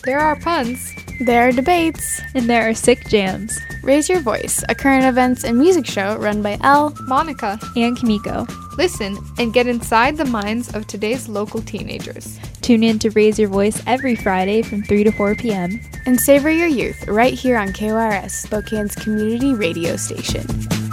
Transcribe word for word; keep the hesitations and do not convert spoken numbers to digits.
There are puns. There are debates. And there are sick jams. Raise Your Voice, a current events and music show run by Elle, Monica, and Kimiko. Listen and get inside the minds of today's local teenagers. Tune in to Raise Your Voice every Friday from three to four p.m. And savor your youth right here on K Y R S, Spokane's community radio station.